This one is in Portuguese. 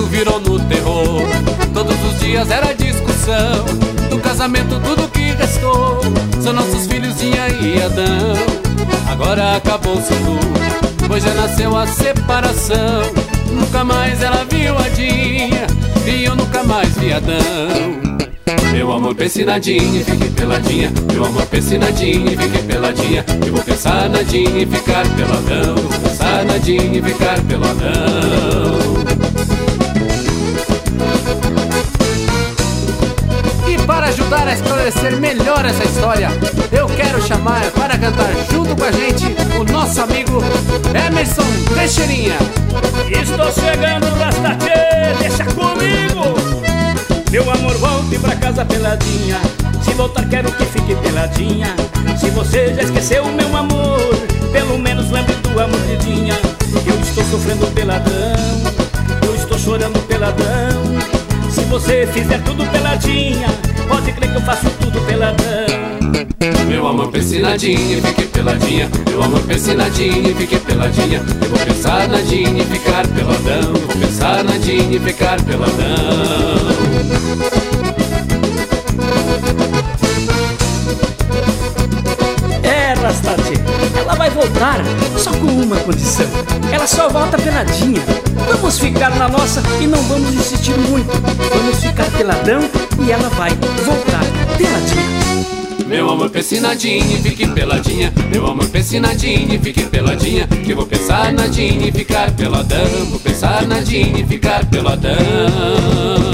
virou no terror. Todos os dias era discussão, do casamento tudo que restou são nossos filhos Dinha e Adão. Agora acabou-se tudo, pois já nasceu a separação. Nunca mais ela viu a Dinha e eu nunca mais vi Adão. Meu amor, pense na Dinha e fique peladinha. Meu amor, pense na Dinha e fique peladinha. Eu vou pensar na Dinha e ficar peladão. Eu vou pensar na Dinha e ficar peladão. E para ajudar a esclarecer melhor essa história, eu quero chamar para cantar junto com a gente o nosso amigo Emerson Teixeirinha. Estou chegando, Rastatê, deixa comigo. Meu amor, volte pra casa peladinha. Se voltar quero que fique peladinha. Se você já esqueceu meu amor, pelo menos lembre do amor de Dinha. Eu estou sofrendo peladão, eu estou chorando peladão. Se você fizer tudo peladinha, pode crer que eu faço tudo peladão. Meu amor, pense na Dinha e fique peladinha. Meu amor, pense na Dinha e fique peladinha. Eu vou pensar na Dinha e ficar peladão. Eu vou pensar na Dinha e ficar peladão. É, Rastate, ela vai voltar, só com uma condição. Ela só volta peladinha. Vamos ficar na nossa e não vamos insistir muito. Vamos ficar peladão e ela vai voltar peladinha. Meu amor, pense na Dinha e fique peladinha. Meu amor, pense na Dinha e fique peladinha. Que eu vou pensar na Dinha e ficar peladão. Vou pensar na Dinha e ficar peladão.